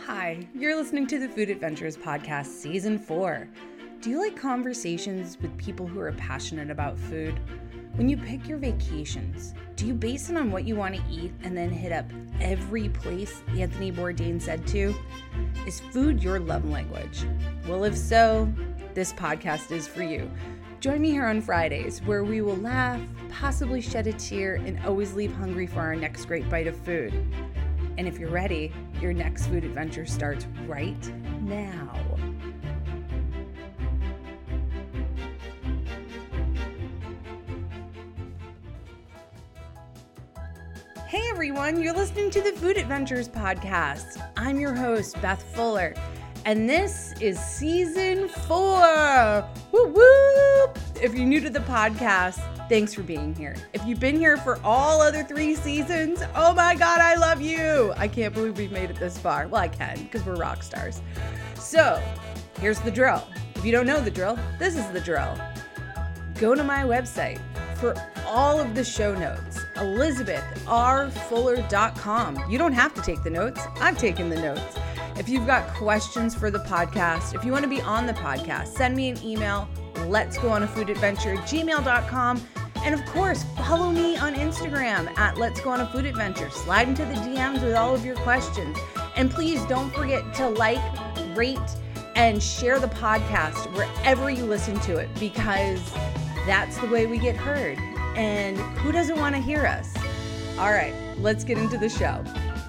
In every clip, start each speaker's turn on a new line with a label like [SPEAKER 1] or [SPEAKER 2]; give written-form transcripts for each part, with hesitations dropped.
[SPEAKER 1] Hi, you're listening to the Food Adventures Podcast Season 4. Do you like conversations with people who are passionate about food? When you pick your vacations, do you base it on what you want to eat and then hit up every place Anthony Bourdain said to? Is food your love language? Well, if so, this podcast is for you. Join me here on Fridays, where we will laugh, possibly shed a tear, and always leave hungry for our next great bite of food. And if you're ready, your next food adventure starts right now. Hey everyone, you're listening to the Food Adventures Podcast. I'm your host, Beth Fuller, and this is Season 4. Woo woo! If you're new to the podcast, thanks for being here. If you've been here for all other 3 seasons, oh my God, I love you. I can't believe we've made it this far. Well, I can, because we're rock stars. So, here's the drill. If you don't know the drill, this is the drill. Go to my website for all of the show notes, ElizabethRFuller.com. You don't have to take the notes. I've taken the notes. If you've got questions for the podcast, if you want to be on the podcast, send me an email, letsgoonAfoodadventure@gmail.com. And of course, follow me on Instagram at Let's Go On A Food Adventure. Slide into the DMs with all of your questions. And please don't forget to like, rate, and share the podcast wherever you listen to it, because that's the way we get heard. And who doesn't want to hear us? All right, let's get into the show.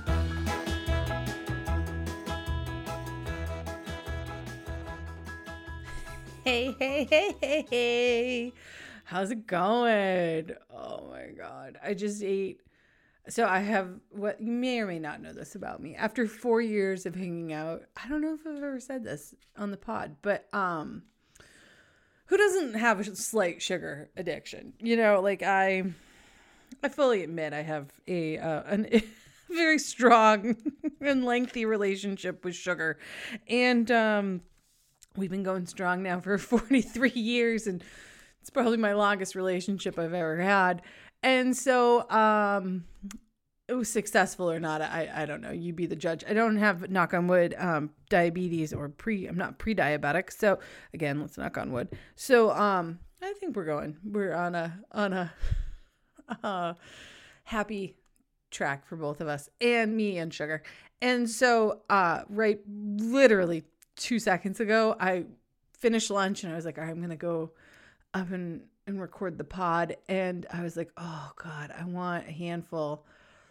[SPEAKER 1] Hey. How's it going? Oh my God. I just ate. So I have what you may or may not know this about me. After 4 years of hanging out, I don't know if I've ever said this on the pod, but who doesn't have a slight sugar addiction? You know, like I fully admit I have a very strong and lengthy relationship with sugar. And we've been going strong now for 43 years, and it's probably my longest relationship I've ever had. And so it was successful or not, I don't know. You be the judge. I don't have, knock on wood, diabetes or I'm not pre-diabetic. So again, let's knock on wood. So I think we're on a happy track for both of us, and me and sugar. And so right, literally 2 seconds ago, I finished lunch and I was like, all right, I'm going to go up and record the pod. And I was like, oh God, I want a handful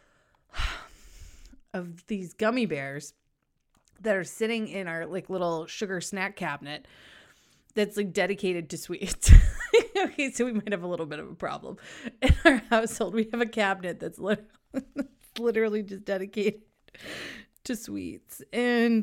[SPEAKER 1] of these gummy bears that are sitting in our like little sugar snack cabinet that's like dedicated to sweets. Okay, so we might have a little bit of a problem in our household. We have a cabinet that's literally just dedicated to sweets. And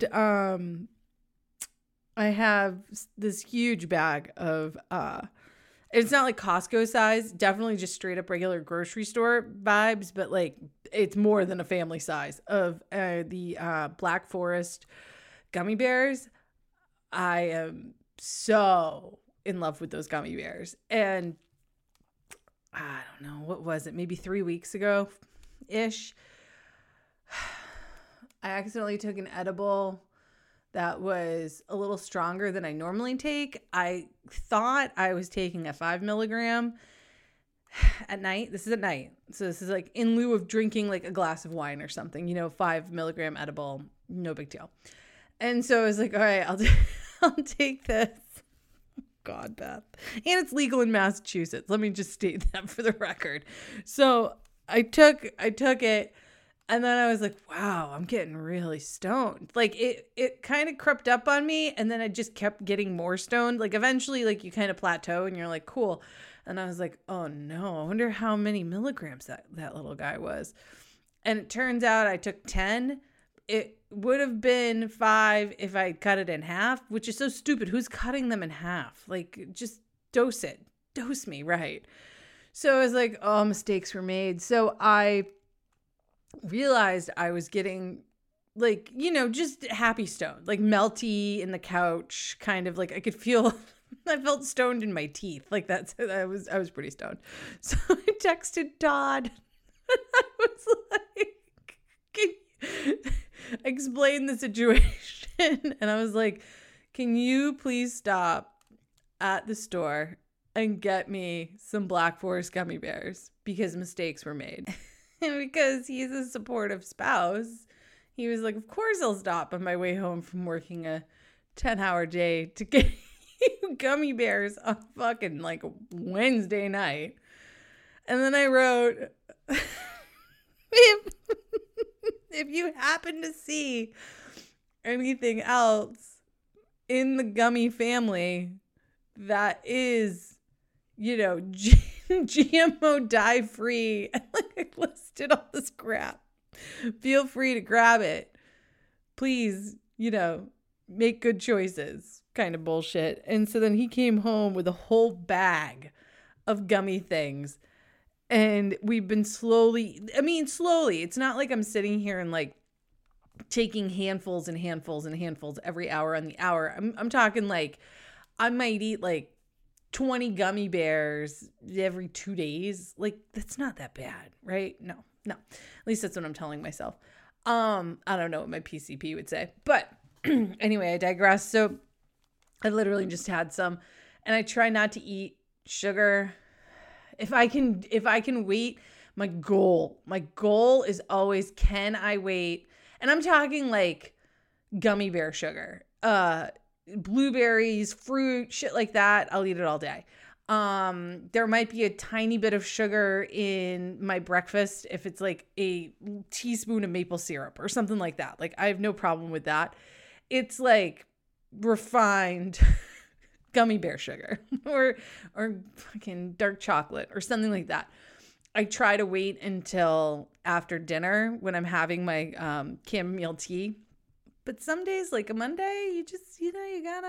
[SPEAKER 1] I have this huge bag of, it's not like Costco size, definitely just straight up regular grocery store vibes, but like it's more than a family size of the Black Forest gummy bears. I am so in love with those gummy bears. And I don't know, what was it? Maybe 3 weeks ago-ish. I accidentally took an edible that was a little stronger than I normally take. I thought I was taking a 5 milligram at night. This is at night. So this is like in lieu of drinking like a glass of wine or something, 5 milligram edible, no big deal. And so I was like, all right, I'll take this. God, Beth. And it's legal in Massachusetts. Let me just state that for the record. So I took it. And then I was like, wow, I'm getting really stoned. Like it kind of crept up on me, and then I just kept getting more stoned. Like eventually, like you kind of plateau and you're like, cool. And I was like, oh no, I wonder how many milligrams that little guy was. And it turns out I took 10. It would have been 5 if I cut it in half, which is so stupid. Who's cutting them in half? Like just dose me, right? So I was like, oh, mistakes were made. So I realized I was getting like, just happy stoned, like melty in the couch, kind of like I could feel, I felt stoned in my teeth. Like I was pretty stoned. So I texted Todd and I was like, explained the situation. And I was like, can you please stop at the store and get me some Black Forest gummy bears because mistakes were made. And because he's a supportive spouse, he was like, of course I'll stop on my way home from working a 10-hour day to get you gummy bears on fucking like Wednesday night. And then I wrote, if you happen to see anything else in the gummy family that is, GMO dye free, and like I listed all this crap, feel free to grab it. Please, make good choices kind of bullshit. And so then he came home with a whole bag of gummy things. And we've been slowly, it's not like I'm sitting here and like taking handfuls and handfuls and handfuls every hour on the hour. I'm talking like I might eat like 20 gummy bears every 2 days. Like that's not that bad, right? No. At least that's what I'm telling myself. I don't know what my PCP would say, but anyway, I digress. So I literally just had some, and I try not to eat sugar. If I can wait, my goal is always, can I wait? And I'm talking like gummy bear sugar, blueberries, fruit, shit like that. I'll eat it all day. There might be a tiny bit of sugar in my breakfast if it's like a teaspoon of maple syrup or something like that. Like I have no problem with that. It's like refined gummy bear sugar or fucking dark chocolate or something like that. I try to wait until after dinner when I'm having my chamomile tea. But some days, like a Monday, you just, you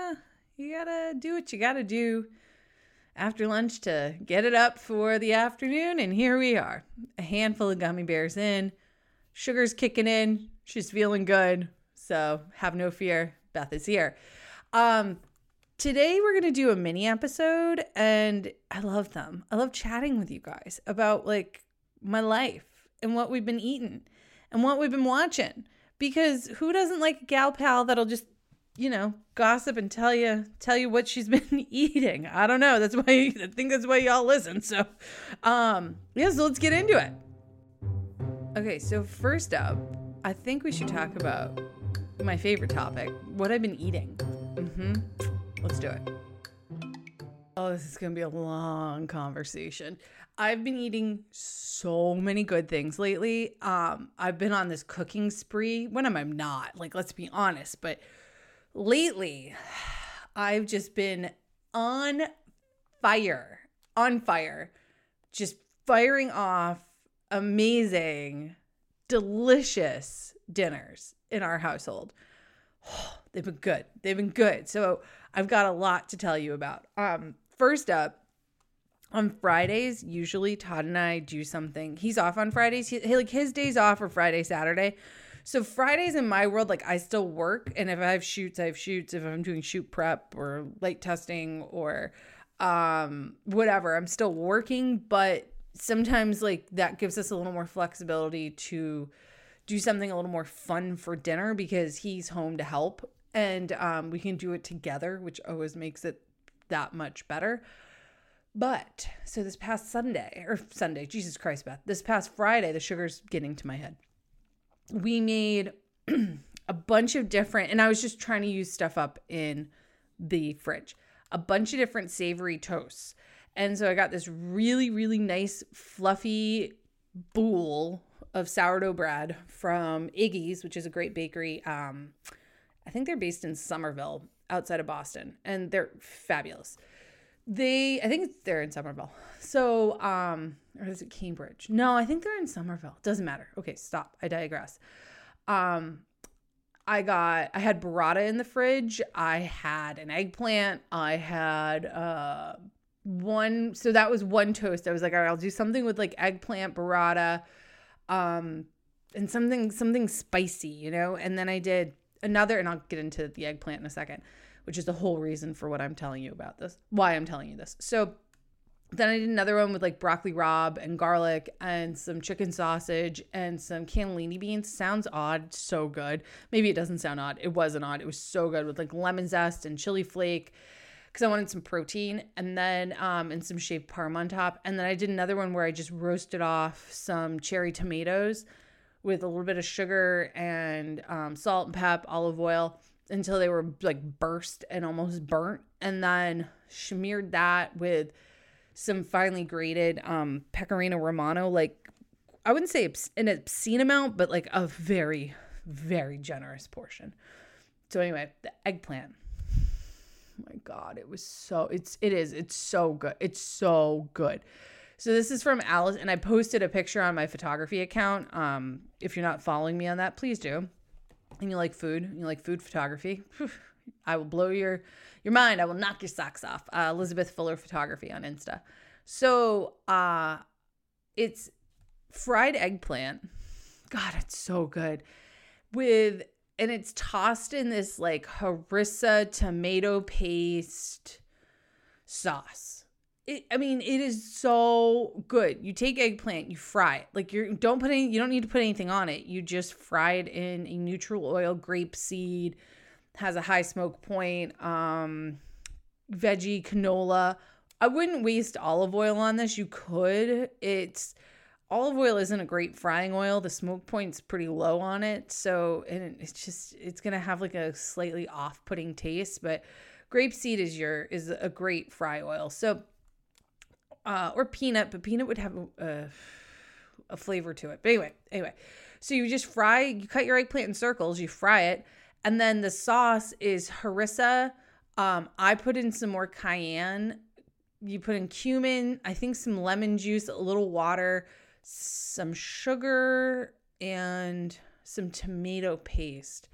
[SPEAKER 1] gotta do what you gotta do after lunch to get it up for the afternoon. And here we are, a handful of gummy bears in, sugar's kicking in, she's feeling good. So have no fear, Beth is here. Today we're going to do a mini episode, and I love them. I love chatting with you guys about like my life and what we've been eating and what we've been watching, because who doesn't like a gal pal that'll just, gossip and tell you what she's been eating. I don't know. I think that's why y'all listen. So, so let's get into it. Okay. So first up, I think we should talk about my favorite topic, what I've been eating. Let's do it. Oh, this is going to be a long conversation. I've been eating so many good things lately. I've been on this cooking spree. When am I not? Like, let's be honest. But lately, I've just been on fire, just firing off amazing, delicious dinners in our household. They've been good. So I've got a lot to tell you about. First up, on Fridays, usually Todd and I do something. He's off on Fridays. His days off are Friday, Saturday. So Fridays in my world, like I still work. And if I have shoots, I have shoots. If I'm doing shoot prep or light testing or whatever, I'm still working. But sometimes like that gives us a little more flexibility to do something a little more fun for dinner because he's home to help. And we can do it together, which always makes it that much better. But so this past Sunday, Jesus Christ, Beth, this past Friday, the sugar's getting to my head. We made a bunch of different, and I was just trying to use stuff up in the fridge, a bunch of different savory toasts. And so I got this really, really nice fluffy boule of sourdough bread from Iggy's, which is a great bakery. I think they're based in Somerville outside of Boston, and they're fabulous. I think they're in Somerville. So, or is it Cambridge? No, I think they're in Somerville. Doesn't matter. Okay, stop. I digress. I had burrata in the fridge. I had an eggplant. I had, so that was one toast. I was like, all right, I'll do something with like eggplant, burrata, and something spicy, and then I did another, and I'll get into the eggplant in a second, which is the whole reason for what I'm telling you about this, why I'm telling you this. So Then I did another one with like broccoli rabe and garlic and some chicken sausage and some cannellini beans. Sounds odd. So good. Maybe it doesn't sound odd. It wasn't odd. It was so good with like lemon zest and chili flake because I wanted some protein, and then and some shaved parm on top. And then I did another one where I just roasted off some cherry tomatoes with a little bit of sugar and salt and pep, olive oil until they were like burst and almost burnt. And then smeared that with some finely grated Pecorino Romano, like I wouldn't say an obscene amount, but like a very, very generous portion. So anyway, the eggplant. Oh my God, it's so good. It's so good. So this is from Alice, and I posted a picture on my photography account. If you're not following me on that, please do. And you like food photography, I will blow your mind. I will knock your socks off. Elizabeth Fuller Photography on Insta. So it's fried eggplant. God, it's so good. And it's tossed in this like harissa tomato paste sauce. It is so good. You take eggplant, you fry it. Like you don't need to put anything on it. You just fry it in a neutral oil, grapeseed, has a high smoke point, veggie canola. I wouldn't waste olive oil on this. You could. Olive oil isn't a great frying oil. The smoke point's pretty low on it. So, and it's going to have like a slightly off-putting taste, but grapeseed is a great fry oil. So, or peanut, but peanut would have a flavor to it. But anyway, so you cut your eggplant in circles, you fry it, and then the sauce is harissa. I put in some more cayenne. You put in cumin, I think some lemon juice, a little water, some sugar, and some tomato paste.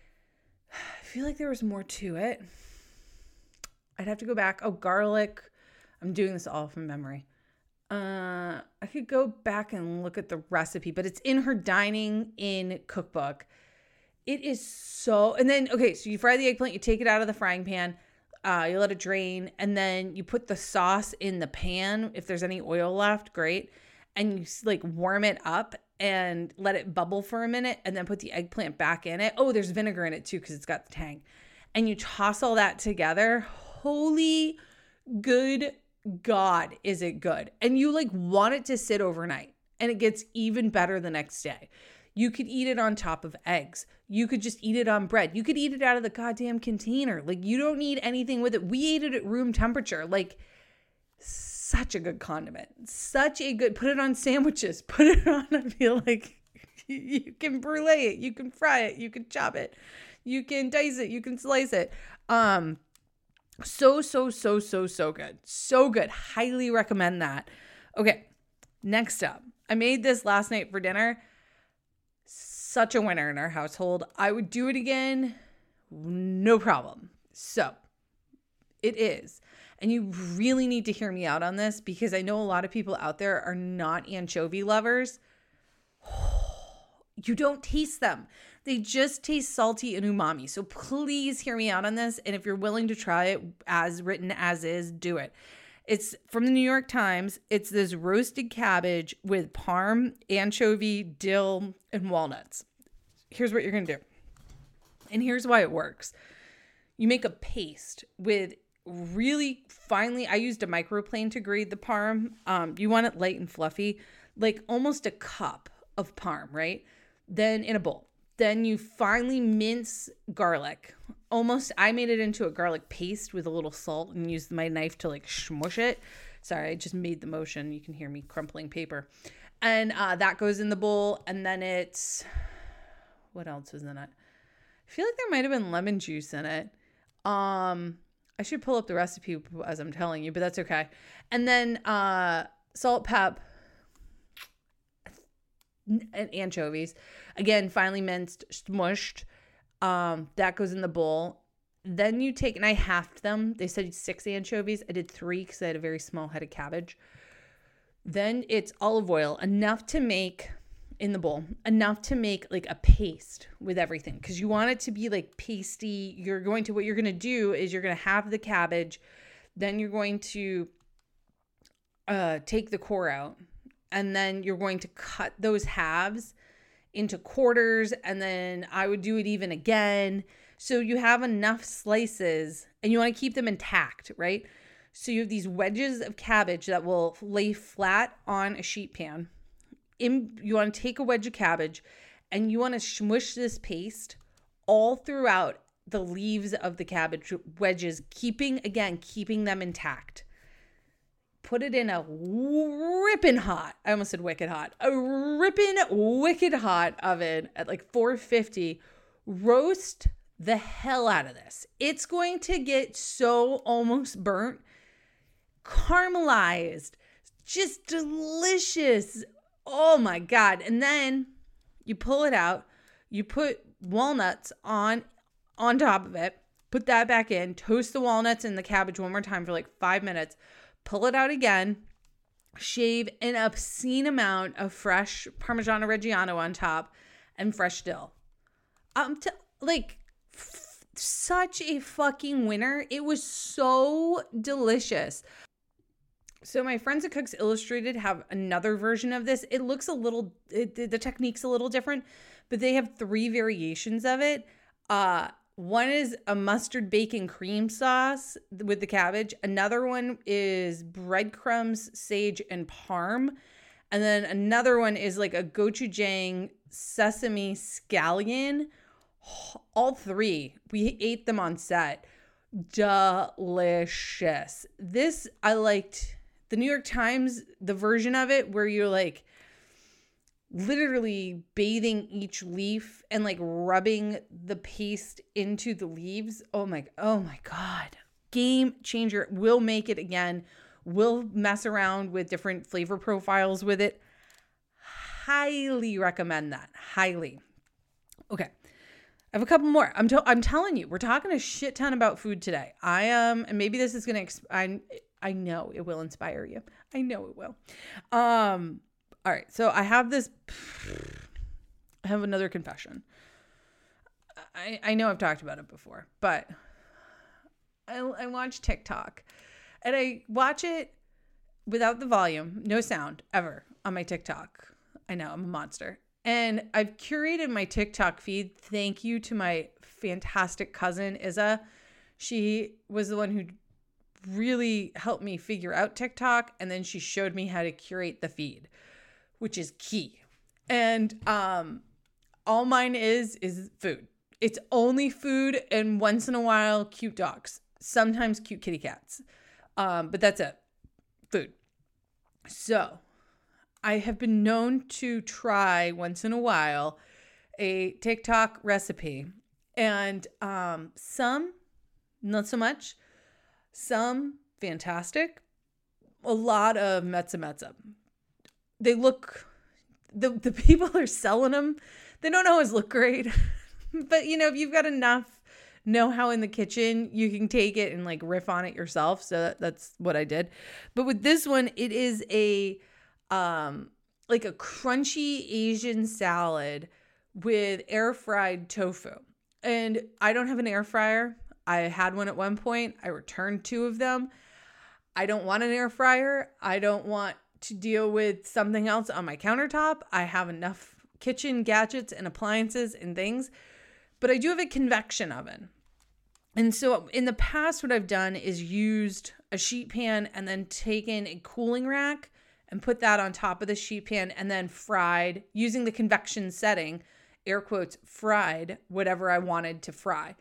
[SPEAKER 1] I feel like there was more to it. I'd have to go back. Oh, garlic. I'm doing this all from memory. I could go back and look at the recipe, but it's in her dining in cookbook. It is so, and then, okay, so you fry the eggplant, you take it out of the frying pan, you let it drain, and then you put the sauce in the pan. If there's any oil left, great. And you like warm it up and let it bubble for a minute, and then put the eggplant back in it. Oh, there's vinegar in it too, because it's got the tang. And you toss all that together. Holy good God, is it good? And you like want it to sit overnight, and it gets even better the next day. You could eat it on top of eggs. You could just eat it on bread. You could eat it out of the goddamn container. Like, you don't need anything with it. We ate it at room temperature. Like, such a good condiment. Put it on sandwiches. Put it on, I feel like you can brulee it. You can fry it. You can chop it. You can dice it. You can slice it. So good. So good. Highly recommend that. Okay, next up. I made this last night for dinner. Such a winner in our household. I would do it again, no problem. So it is. And you really need to hear me out on this, because I know a lot of people out there are not anchovy lovers. You don't taste them. They just taste salty and umami. So please hear me out on this. And if you're willing to try it as written as is, do it. It's from the New York Times. It's this roasted cabbage with parm, anchovy, dill, and walnuts. Here's what you're going to do. And here's why it works. You make a paste with really finely, I used a microplane to grate the parm. You want it light and fluffy, like almost a cup of parm, right? Then in a bowl. Then you finely mince garlic. I made it into a garlic paste with a little salt and used my knife to like smush it. Sorry, I just made the motion. You can hear me crumpling paper. And that goes in the bowl. And then what else was in it? I feel like there might have been lemon juice in it. I should pull up the recipe as I'm telling you, but that's okay. And then salt, pep, and anchovies. Again, finely minced, smushed. That goes in the bowl. Then you take, and I halved them. They said 6 anchovies. I did 3 because I had a very small head of cabbage. Then it's olive oil, enough to make in the bowl, enough to make like a paste with everything, because you want it to be like pasty. What you're going to do is you're going to have the cabbage. Then you're going to take the core out, and then you're going to cut those halves into quarters, and then I would do it even again. So you have enough slices and you want to keep them intact, right? So you have these wedges of cabbage that will lay flat on a sheet pan. You want to take a wedge of cabbage and you want to smush this paste all throughout the leaves of the cabbage wedges, keeping them intact. Put it in a ripping hot, I almost said wicked hot, a ripping wicked hot oven at like 450. Roast the hell out of this. It's going to get so almost burnt, caramelized, just delicious. Oh my God. And then you pull it out, you put walnuts on top of it, put that back in, toast the walnuts and the cabbage one more time for like 5 minutes, pull it out again, shave an obscene amount of fresh Parmigiano Reggiano on top and fresh dill. Such a fucking winner. It was so delicious. So my friends at Cooks Illustrated have another version of this. It looks the technique's a little different, but they have 3 variations of it. One is a mustard bacon cream sauce with the cabbage. Another one is breadcrumbs, sage, and parm. And then another one is like a gochujang sesame scallion. All 3, we ate them on set. Delicious. This, I liked the New York Times, the version of it where you're like literally bathing each leaf and like rubbing the paste into the leaves. Oh my God. Game changer. We'll make it again. We'll mess around with different flavor profiles with it. Highly recommend that. Highly. Okay. I have a couple more. I'm telling you, we're talking a shit ton about food today. And maybe this is going to, I know it will inspire you. I know it will. All right. So I have another confession. I know I've talked about it before, but I watch TikTok and I watch it without the volume, no sound ever on my TikTok. I know I'm a monster. And I've curated my TikTok feed. Thank you to my fantastic cousin, Izza. She was the one who really helped me figure out TikTok. And then she showed me how to curate the feed, which is key. And all mine is food. It's only food and once in a while, cute dogs. Sometimes cute kitty cats. But that's it. Food. So I have been known to try once in a while a TikTok recipe, and some not so much, some fantastic, a lot of mezza. They look, the people are selling them, they don't always look great, but if you've got enough know-how in the kitchen, you can take it and like riff on it yourself. So that's what I did. But with this one, it is like a crunchy Asian salad with air fried tofu. And I don't have an air fryer. I had one at one point. I returned 2 of them. I don't want an air fryer. I don't want to deal with something else on my countertop. I have enough kitchen gadgets and appliances and things, but I do have a convection oven. And so in the past, what I've done is used a sheet pan and then taken a cooling rack and put that on top of the sheet pan and then fried using the convection setting, air quotes, fried whatever I wanted to fry.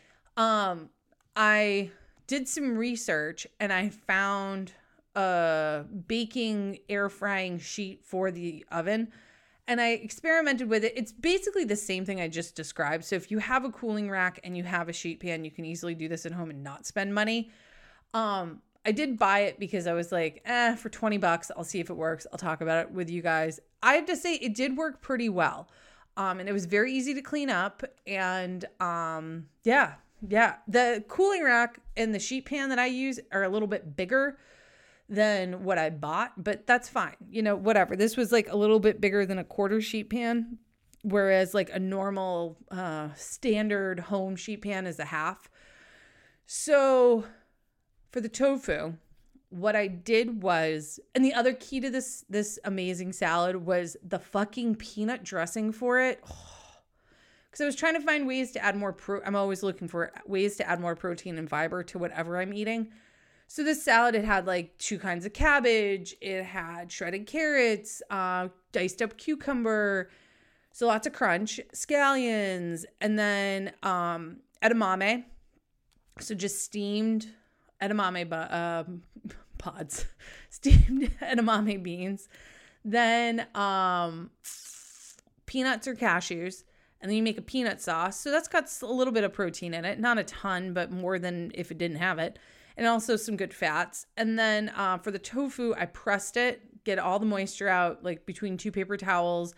[SPEAKER 1] I did some research and I found a baking air frying sheet for the oven and I experimented with it. It's basically the same thing I just described. So if you have a cooling rack and you have a sheet pan, you can easily do this at home and not spend money. I did buy it because I was like, for $20, I'll see if it works. I'll talk about it with you guys. I have to say it did work pretty well. And it was very easy to clean up. And yeah. The cooling rack and the sheet pan that I use are a little bit bigger than what I bought, but that's fine. Whatever. This was like a little bit bigger than a quarter sheet pan, whereas like a normal standard home sheet pan is a half. So for the tofu, what I did was, and the other key to this amazing salad was the fucking peanut dressing for it. Because I was trying to find ways to add more I'm always looking for ways to add more protein and fiber to whatever I'm eating. So this salad, it had like 2 kinds of cabbage. It had shredded carrots, diced up cucumber. So lots of crunch, scallions, and then edamame. So just steamed edamame pods, steamed edamame beans. Then peanuts or cashews. And then you make a peanut sauce. So that's got a little bit of protein in it. Not a ton, but more than if it didn't have it. And also some good fats. And then for the tofu, I pressed it, get all the moisture out, like between 2 paper towels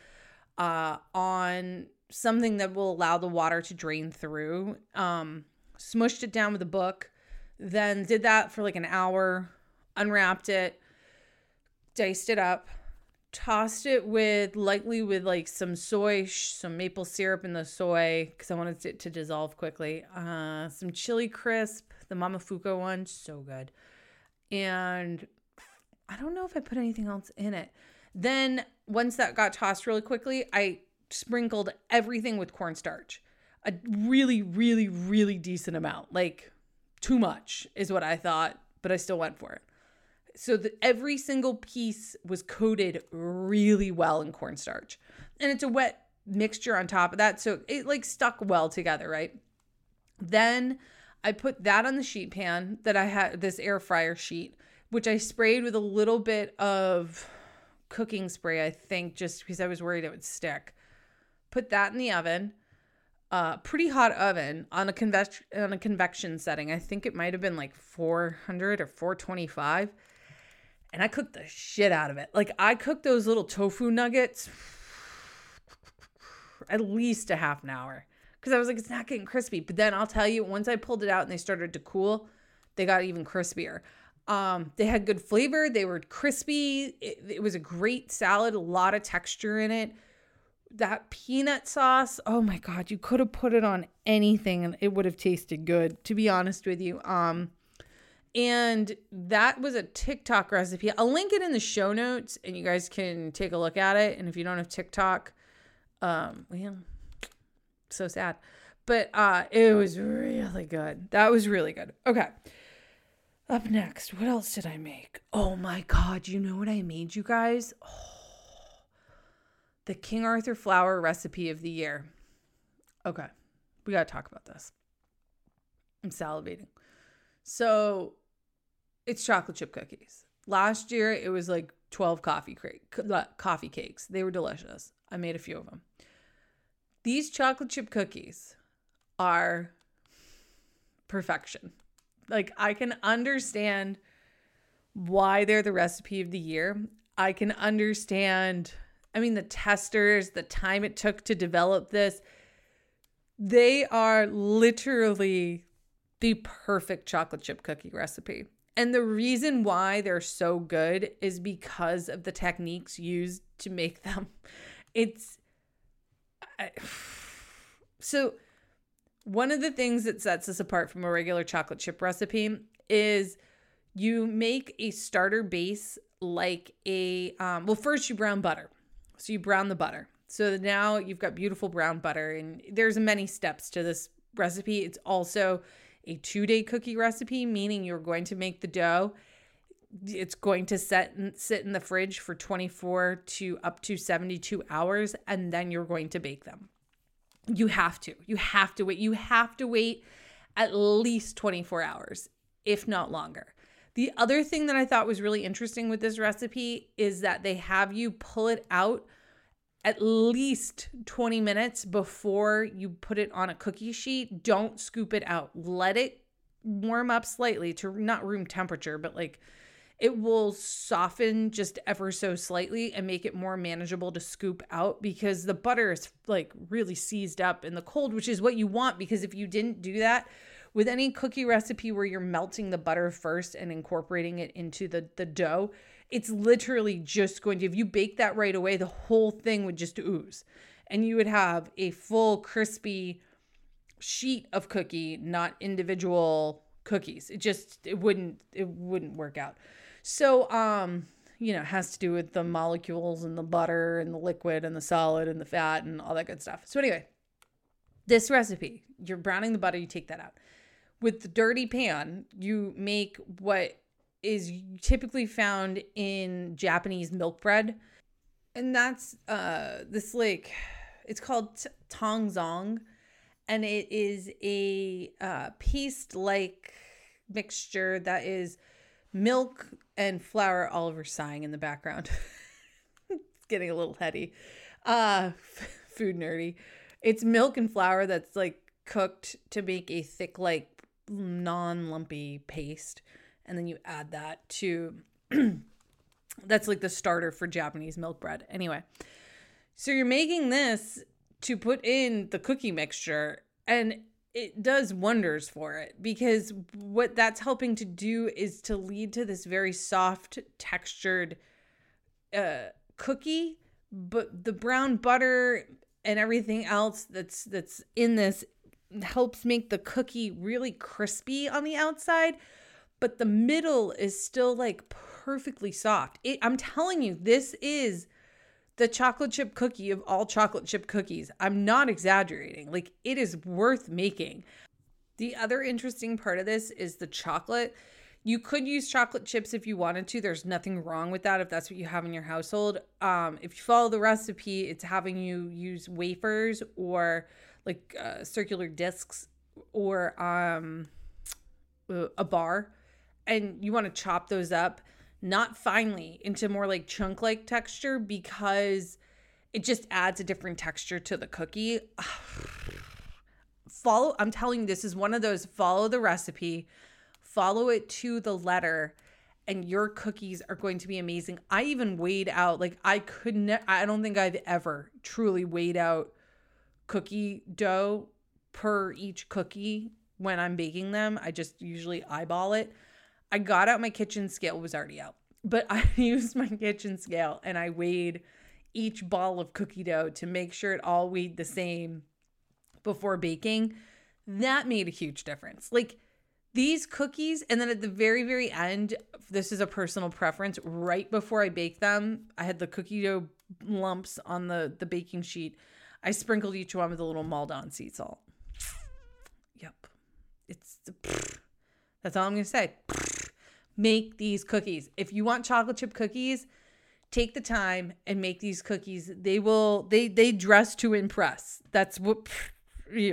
[SPEAKER 1] on something that will allow the water to drain through. Smushed it down with a book. Then did that for like an hour. Unwrapped it. Diced it up. Tossed it lightly with like some soy, some maple syrup in the soy because I wanted it to dissolve quickly. Some chili crisp, the Mamafuko one, so good. And I don't know if I put anything else in it. Then once that got tossed really quickly, I sprinkled everything with cornstarch. A really, really, really decent amount. Like too much is what I thought, but I still went for it. So every single piece was coated really well in cornstarch. And it's a wet mixture on top of that. So it like stuck well together, right? Then I put that on the sheet pan that I had, this air fryer sheet, which I sprayed with a little bit of cooking spray, I think, just because I was worried it would stick. Put that in the oven. Pretty hot oven on a convection setting. I think it might have been like 400 or 425. And I cooked the shit out of it. Like I cooked those little tofu nuggets at least a half an hour because I was like, it's not getting crispy. But then I'll tell you, once I pulled it out and they started to cool, they got even crispier. They had good flavor. They were crispy. It was a great salad, a lot of texture in it. That peanut sauce, oh my God, you could have put it on anything and it would have tasted good, to be honest with you. And that was a TikTok recipe. I'll link it in the show notes and you guys can take a look at it. And if you don't have TikTok, well, so sad. But it was really good. That was really good. Okay. Up next, what else did I make? Oh my God, you know what I made, you guys? Oh, the King Arthur flour recipe of the year. Okay, we got to talk about this. I'm salivating. So it's chocolate chip cookies. Last year, it was like 12 coffee cakes. They were delicious. I made a few of them. These chocolate chip cookies are perfection. Like, I can understand why they're the recipe of the year. I can understand, the testers, the time it took to develop this. They are literally the perfect chocolate chip cookie recipe. And the reason why they're so good is because of the techniques used to make them. So one of the things that sets us apart from a regular chocolate chip recipe is you make a starter base like first you brown butter. So you brown the butter. So now you've got beautiful brown butter, and there's many steps to this recipe. It's also a 2-day cookie recipe, meaning you're going to make the dough. It's going to sit in the fridge for 24 to up to 72 hours, and then you're going to bake them. You have to wait. You have to wait at least 24 hours, if not longer. The other thing that I thought was really interesting with this recipe is that they have you pull it out at least 20 minutes before you put it on a cookie sheet. Don't scoop it out. Let it warm up slightly to not room temperature, but like it will soften just ever so slightly and make it more manageable to scoop out, because the butter is like really seized up in the cold, which is what you want. Because if you didn't do that with any cookie recipe where you're melting the butter first and incorporating it into the dough, it's literally just going to, if you bake that right away, the whole thing would just ooze and you would have a full crispy sheet of cookie, not individual cookies. It wouldn't work out. So, it has to do with the molecules and the butter and the liquid and the solid and the fat and all that good stuff. So anyway, this recipe, you're browning the butter, you take that out. With the dirty pan, you make what is typically found in Japanese milk bread. And that's it's called tongzong. And it is a paste-like mixture that is milk and flour. Oliver's sighing in the background. It's getting a little heady. Food nerdy. It's milk and flour that's like cooked to make a thick, like non-lumpy paste. And then you add that to, that's like the starter for Japanese milk bread. Anyway, so you're making this to put in the cookie mixture, and it does wonders for it, because what that's helping to do is to lead to this very soft textured cookie, but the brown butter and everything else that's in this helps make the cookie really crispy on the outside, but the middle is still like perfectly soft. I'm telling you, this is the chocolate chip cookie of all chocolate chip cookies. I'm not exaggerating. Like, it is worth making. The other interesting part of this is the chocolate. You could use chocolate chips if you wanted to. There's nothing wrong with that if that's what you have in your household. If you follow the recipe, it's having you use wafers or like circular discs or a bar. And you want to chop those up, not finely, into more like chunk-like texture, because it just adds a different texture to the cookie. I'm telling you, this is one of those, follow the recipe, follow it to the letter, and your cookies are going to be amazing. I even weighed out, like I don't think I've ever truly weighed out cookie dough per each cookie when I'm baking them. I just usually eyeball it. I got out my kitchen scale, it was already out, but I used my kitchen scale and I weighed each ball of cookie dough to make sure it all weighed the same before baking. That made a huge difference. Like these cookies, and then at the very, very end, this is a personal preference, right before I bake them, I had the cookie dough lumps on the baking sheet. I sprinkled each one with a little Maldon sea salt. Yep. That's all I'm going to say. Make these cookies. If you want chocolate chip cookies, take the time and make these cookies. They dress to impress. That's what. Yeah.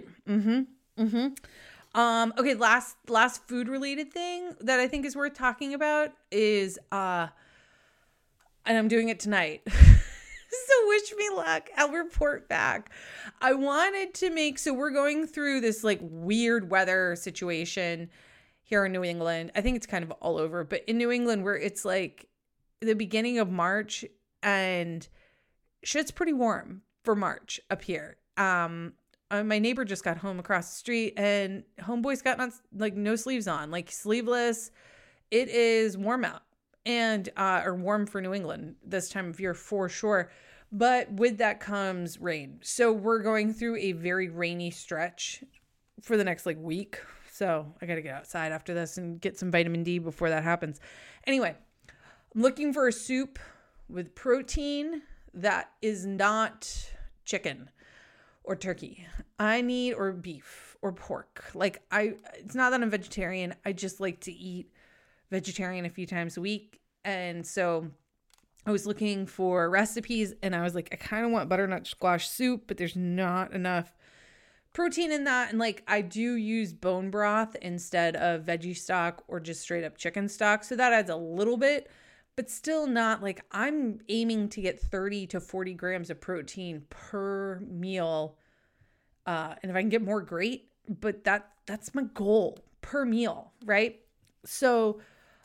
[SPEAKER 1] Okay. Last food related thing that I think is worth talking about is, and I'm doing it tonight. So wish me luck. I'll report back. I wanted to so we're going through this like weird weather situation here in New England. I think it's kind of all over, but in New England, where it's like the beginning of March and shit's pretty warm for March up here. My neighbor just got home across the street and homeboy's got no sleeves on, like sleeveless. It is warm out and, or warm for New England this time of year for sure. But with that comes rain. So we're going through a very rainy stretch for the next like week. So I got to get outside after this and get some vitamin D before that happens. Anyway, I'm looking for a soup with protein that is not chicken or turkey. Or beef or pork. It's not that I'm vegetarian. I just like to eat vegetarian a few times a week. And so I was looking for recipes and I was like, I kind of want butternut squash soup, but there's not enough protein in that. And like, I do use bone broth instead of veggie stock or just straight up chicken stock. So that adds a little bit, but still not like I'm aiming to get 30 to 40 grams of protein per meal. And if I can get more, great, but that's my goal per meal. Right. So,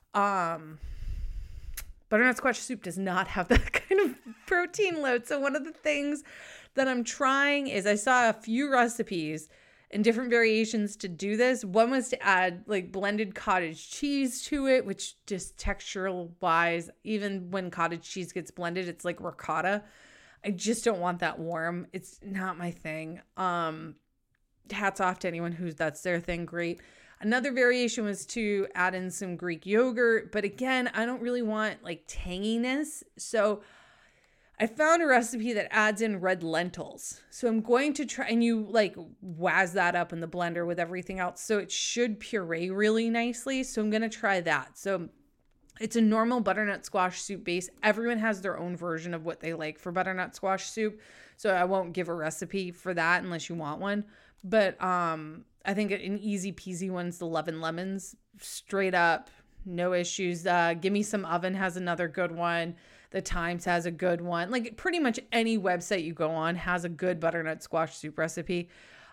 [SPEAKER 1] butternut squash soup does not have that kind of protein load. So one of the things that I'm trying is I saw a few recipes and different variations to do this. One was to add like blended cottage cheese to it, which just textural wise, even when cottage cheese gets blended, it's like ricotta. I just don't want that warm. It's not my thing. Hats off to anyone that's their thing. Great. Another variation was to add in some Greek yogurt. But again, I don't really want like tanginess. So I found a recipe that adds in red lentils. So I'm going to try, and you like waz that up in the blender with everything else. So it should puree really nicely. So I'm going to try that. So it's a normal butternut squash soup base. Everyone has their own version of what they like for butternut squash soup. So I won't give a recipe for that unless you want one. But I think an easy peasy one's the Love and Lemons. Straight up, no issues. Gimme Some Oven has another good one. The Times has a good one. Like pretty much any website you go on has a good butternut squash soup recipe.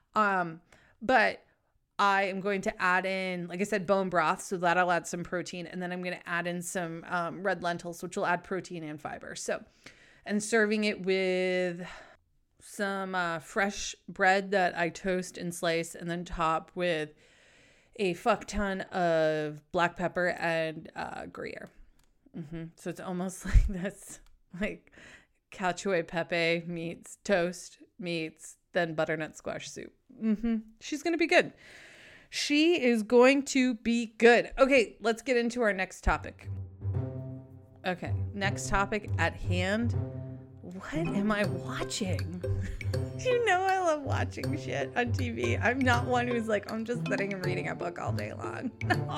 [SPEAKER 1] But I am going to add in, like I said, bone broth. So that'll add some protein. And then I'm going to add in some red lentils, which will add protein and fiber. So, and serving it with some fresh bread that I toast and slice and then top with a fuck ton of black pepper and Gruyere. So it's almost like this, like cacio e pepe meets toast meets then butternut squash soup. She's going to be good. She is going to be good. Okay, let's get into our next topic. Okay, next topic at hand. What am I watching? You know I love watching shit on TV. I'm not one who's like, I'm just sitting and reading a book all day long.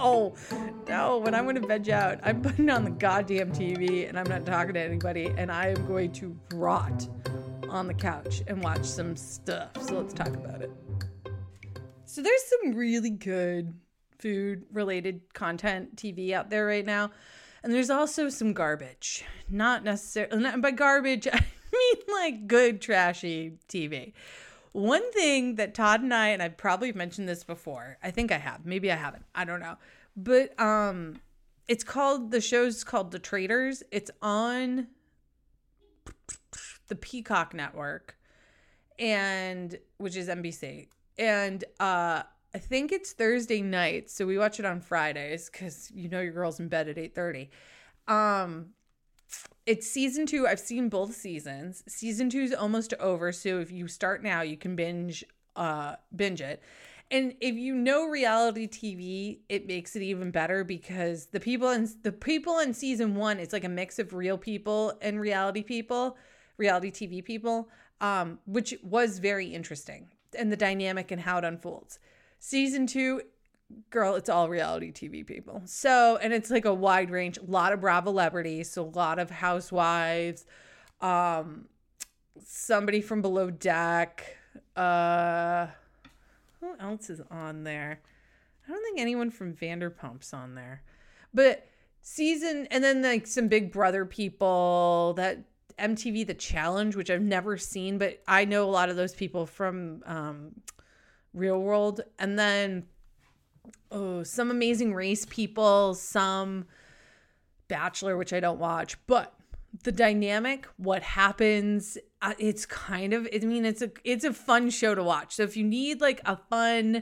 [SPEAKER 1] No. When I'm going to veg out, I'm putting on the goddamn TV and I'm not talking to anybody and I am going to rot on the couch and watch some stuff. So let's talk about it. So there's some really good food-related content TV out there right now. And there's also some garbage. Not necessarily, by garbage, I mean like good, trashy TV. One thing that Todd and I've probably mentioned this before. I think I have. Maybe I haven't. I don't know. But the show's called The Traitors. It's on the Peacock Network, which is NBC. And I think it's Thursday night, so we watch it on Fridays because your girl's in bed at 8:30. It's season 2. I've seen both seasons. Season 2 is almost over, so if you start now, you can binge it. And if you know reality TV, it makes it even better because the people in season 1, it's like a mix of real people and reality TV people, which was very interesting. And the dynamic and how it unfolds. Season 2, girl, it's all reality TV people. So, and it's like a wide range, a lot of Bravo celebrities, so a lot of housewives, somebody from Below Deck, who else is on there? I don't think anyone from Vanderpump's on there. But and then like some Big Brother people, that MTV The Challenge, which I've never seen, but I know a lot of those people from Real World. And then some Amazing Race people, some Bachelor, which I don't watch. But the dynamic, what happens, it's a fun show to watch. So if you need like a fun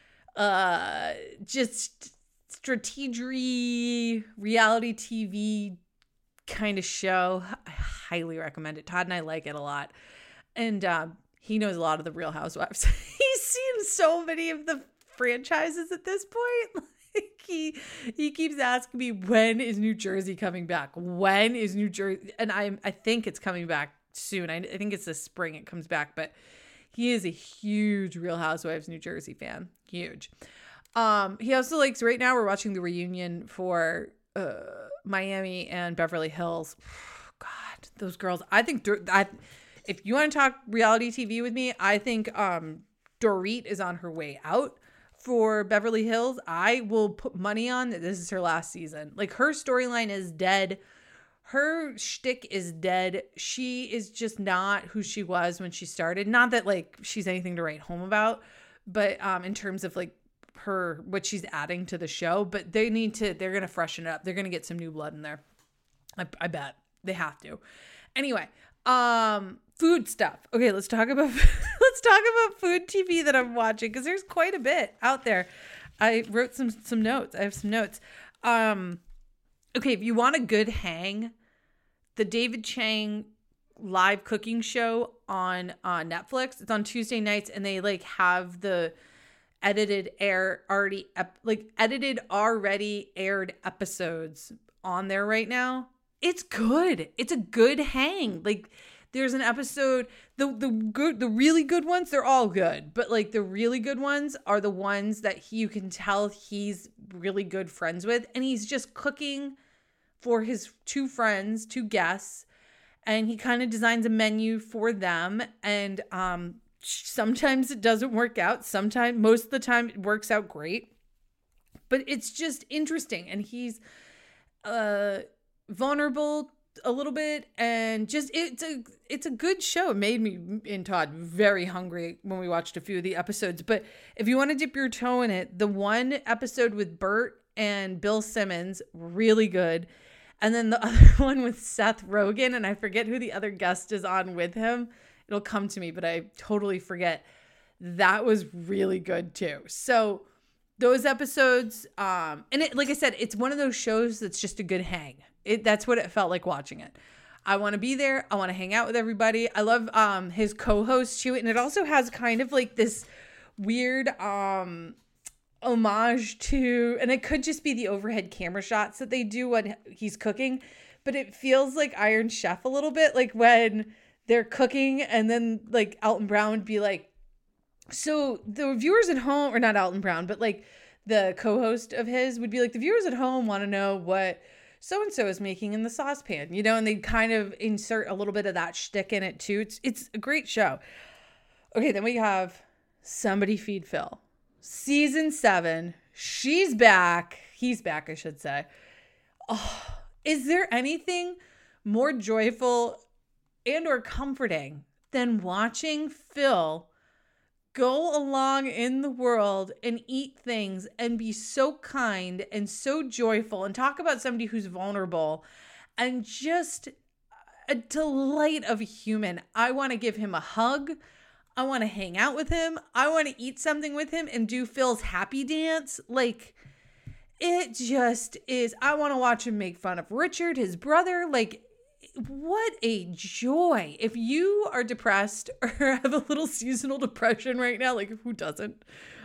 [SPEAKER 1] just strategy reality TV kind of show, I highly recommend it. Todd and I like it a lot. And he knows a lot of the Real Housewives. He's seen so many of the franchises at this point. Like he keeps asking me, when is New Jersey coming back? When is New Jersey? And I think it's coming back soon. I think it's this spring it comes back, but he is a huge Real Housewives New Jersey fan. Huge. He also likes, right now we're watching the reunion for Miami and Beverly Hills. God, those girls. I think if you want to talk reality TV with me, I think Dorit is on her way out for Beverly Hills. I will put money on that this is her last season. Like, her storyline is dead. Her shtick is dead. She is just not who she was when she started. Not that like she's anything to write home about, but in terms of like what she's adding to the show, but they're going to freshen it up. They're going to get some new blood in there. I bet they have to. Anyway, food stuff. Okay, let's talk about food TV that I'm watching, because there's quite a bit out there. I wrote some notes. I have some notes. Okay, if you want a good hang, the David Chang live cooking show on Netflix. It's on Tuesday nights, and they like have the edited already aired episodes on there right now. It's good. It's a good hang. Like, there's an episode, the really good ones, they're all good, but like the really good ones are the ones that you can tell he's really good friends with, and he's just cooking for his two guests, and he kind of designs a menu for them, and sometimes it doesn't work out. Most of the time it works out great, but it's just interesting, and he's vulnerable a little bit, and just it's a good show. It made me and Todd very hungry when we watched a few of the episodes. But if you want to dip your toe in it, the one episode with Bert and Bill Simmons, really good. And then the other one with Seth Rogen, and I forget who the other guest is on with him. It'll come to me, but I totally forget. That was really good too. So those episodes, and it, like I said, it's one of those shows that's just a good hang. That's what it felt like watching it. I want to be there. I want to hang out with everybody. I love his co-host too, and it also has kind of like this weird homage to, and it could just be the overhead camera shots that they do when he's cooking, but it feels like Iron Chef a little bit, like when they're cooking and then like Alton Brown would be like, so the viewers at home, or not Alton Brown, but like the co-host of his would be like, the viewers at home want to know what so-and-so is making in the saucepan, you know, and they kind of insert a little bit of that shtick in it too. It's a great show. Okay, then we have Somebody Feed Phil. Season 7. She's back. He's back, I should say. Oh, is there anything more joyful and or comforting than watching Phil go along in the world and eat things and be so kind and so joyful and talk about somebody who's vulnerable and just a delight of a human? I want to give him a hug. I want to hang out with him. I want to eat something with him and do Phil's happy dance. Like, it just is. I want to watch him make fun of Richard, his brother. Like, what a joy. If you are depressed or have a little seasonal depression right now, like who doesn't?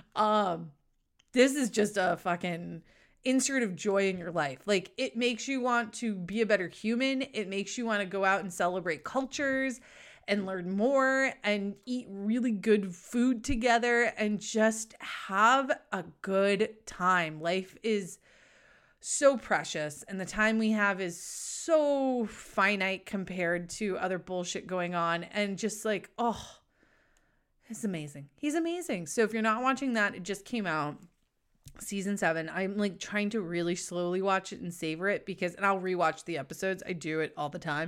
[SPEAKER 1] This is just a fucking insert of joy in your life. Like, it makes you want to be a better human. It makes you want to go out and celebrate cultures and learn more and eat really good food together and just have a good time. Life is so precious, and the time we have is so finite compared to other bullshit going on, and just like, oh, it's amazing. He's amazing. So if you're not watching that, it just came out, season 7. I'm like trying to really slowly watch it and savor it, because, and I'll rewatch the episodes. I do it all the time.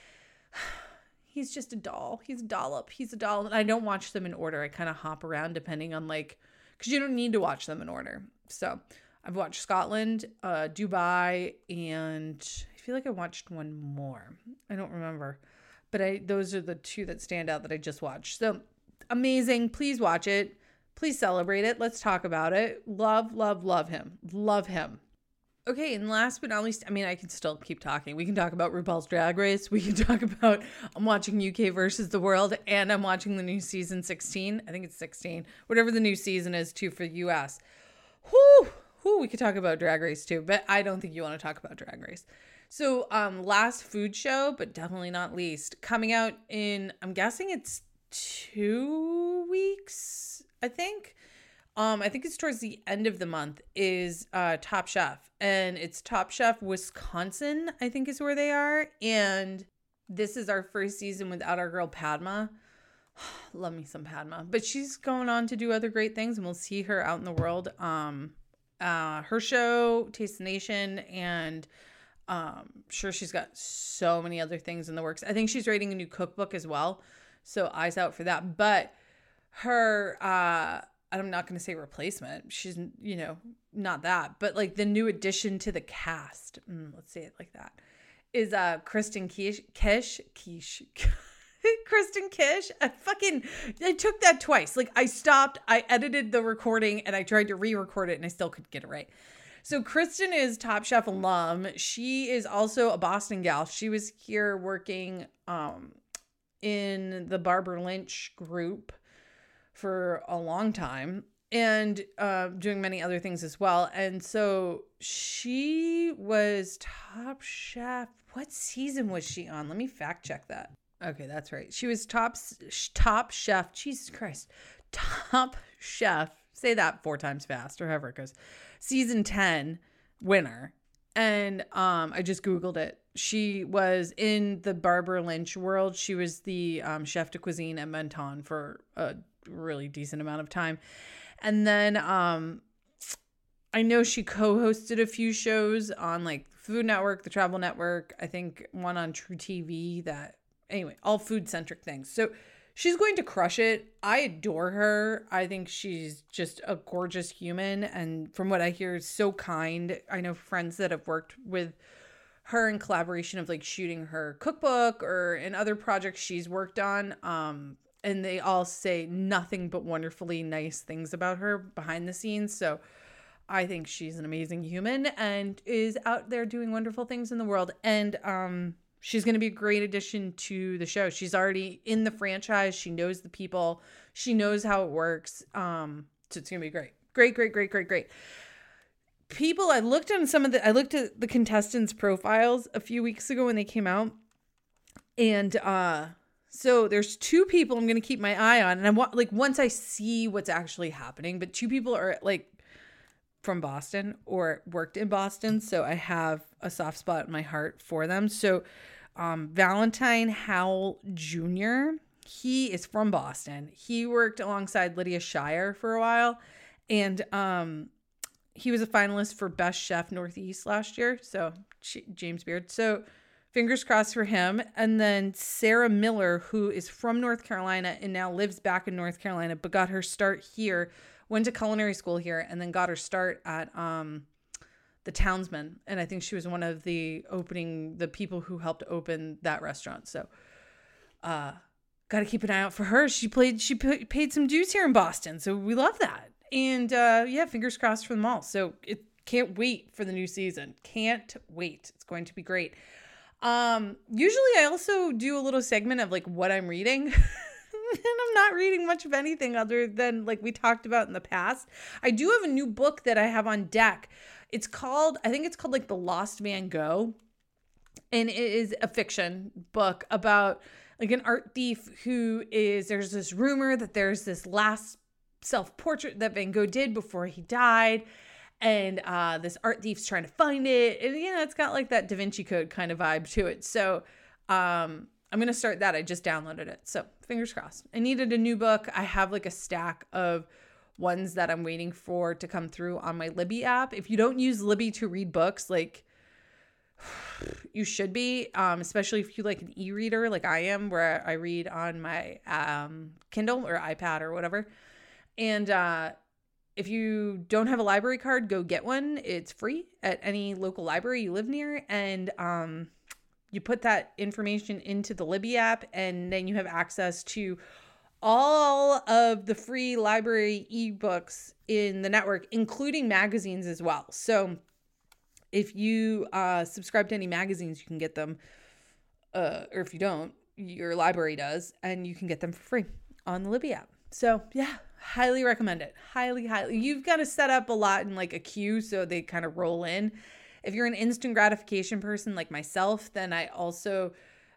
[SPEAKER 1] He's just a doll. He's a dollop. He's a doll. And I don't watch them in order. I kind of hop around depending on like, because you don't need to watch them in order. So I've watched Scotland, Dubai, and I feel like I watched one more. I don't remember. But those are the two that stand out that I just watched. So amazing. Please watch it. Please celebrate it. Let's talk about it. Love, love, love him. Love him. Okay, and last but not least, I mean, I can still keep talking. We can talk about RuPaul's Drag Race. We can talk about, I'm watching UK versus the world, and I'm watching the new season 16. I think it's 16. Whatever the new season is, too, for the US. Whew, we could talk about Drag Race, too, but I don't think you want to talk about Drag Race. So, last food show, but definitely not least, coming out in, I'm guessing it's 2 weeks, I think. I think it's towards the end of the month, is Top Chef. And it's Top Chef Wisconsin, I think is where they are. And this is our first season without our girl Padma. Love me some Padma. But she's going on to do other great things, and we'll see her out in the world. Her show, Taste the Nation, and sure, she's got so many other things in the works. I think she's writing a new cookbook as well. So eyes out for that. But her... I'm not going to say replacement. She's, you know, not that, but like the new addition to the cast. Let's say it like that. Is Kristen Kish. Kristen Kish. I took that twice. Like I stopped, I edited the recording and I tried to re-record it and I still couldn't get it right. So Kristen is Top Chef alum. She is also a Boston gal. She was here working in the Barbara Lynch group for a long time, and doing many other things as well. And so she was Top Chef. What season was she on? Let me fact check that. Okay, that's right. She was Top Chef. Jesus Christ. Top Chef. Say that 4 times fast or however it goes. Season 10 winner. And I just Googled it. She was in the Barbara Lynch world. She was the chef de cuisine at Menton for a really decent amount of time. And then I know she co-hosted a few shows on like Food Network, the Travel Network, I think one on True TV, that anyway, all food-centric things. So she's going to crush it. I adore her. I think she's just a gorgeous human. And from what I hear, so kind. I know friends that have worked with her in collaboration of like shooting her cookbook or in other projects she's worked on. And they all say nothing but wonderfully nice things about her behind the scenes. So I think she's an amazing human and is out there doing wonderful things in the world. And she's going to be a great addition to the show. She's already in the franchise. She knows the people. She knows how it works. So it's going to be great. Great. People, I looked at the contestants' profiles a few weeks ago when they came out. And so there's 2 people I'm going to keep my eye on. And I want, like, once I see what's actually happening, but 2 people are like from Boston or worked in Boston. So I have a soft spot in my heart for them. So Valentine Howell Jr., he is from Boston. He worked alongside Lydia Shire for a while. And he was a finalist for Best Chef Northeast last year. So James Beard. So fingers crossed for him. And then Sarah Miller, who is from North Carolina and now lives back in North Carolina, but got her start here, went to culinary school here, and then got her start at the Townsman. And I think she was one of the people who helped open that restaurant. So got to keep an eye out for her. She paid some dues here in Boston. So we love that. And fingers crossed for them all. So can't wait for the new season. Can't wait. It's going to be great. Usually I also do a little segment of like what I'm reading. And I'm not reading much of anything other than like we talked about in the past. I do have a new book that I have on deck. I think it's called like The Lost Van Gogh. And it is a fiction book about like an art thief there's this rumor that there's this last self-portrait that Van Gogh did before he died. And this art thief's trying to find it. And, it's got like that Da Vinci Code kind of vibe to it. So I'm going to start that. I just downloaded it. So fingers crossed. I needed a new book. I have like a stack of ones that I'm waiting for to come through on my Libby app. If you don't use Libby to read books, like you should be, especially if you like an e-reader like I am, where I read on my Kindle or iPad or whatever. And if you don't have a library card, go get one. It's free at any local library you live near. And you put that information into the Libby app, and then you have access to all of the free library ebooks in the network, including magazines as well. So if you subscribe to any magazines, you can get them. Or if you don't, your library does, and you can get them for free on the Libby app. So yeah, highly recommend it. Highly. You've got to set up a lot in like a queue so they kind of roll in. If you're an instant gratification person like myself, then I also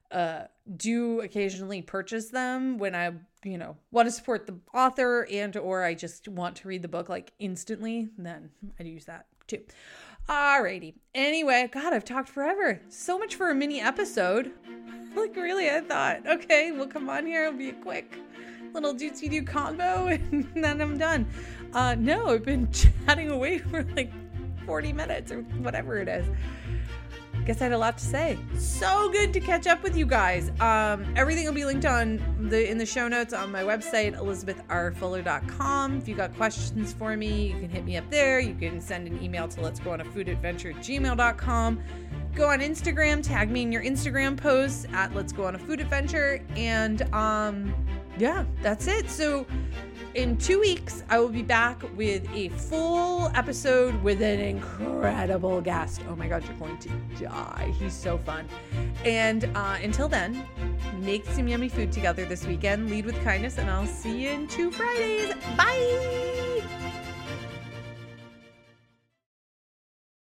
[SPEAKER 1] do occasionally purchase them when I, want to support the author or I just want to read the book like instantly. Then I'd use that too. Alrighty. Anyway, God, I've talked forever. So much for a mini episode. Like really, I thought, okay, we'll come on here. It'll be a quick little doo convo and then I'm done. No, I've been chatting away for like 40 minutes or whatever it is. Guess I had a lot to say. So good to catch up with you guys. Everything will be linked in the show notes on my website, ElizabethRfuller.com. If you got questions for me, you can hit me up there. You can send an email to letsgoonafoodadventure@gmail.com. Go on Instagram, tag me in your Instagram posts at Let's Go on a Food Adventure. And yeah, that's it. So in 2 weeks, I will be back with a full episode with an incredible guest. Oh my God, you're going to die. He's so fun. And until then, make some yummy food together this weekend. Lead with kindness, and I'll see you in 2 Fridays. Bye.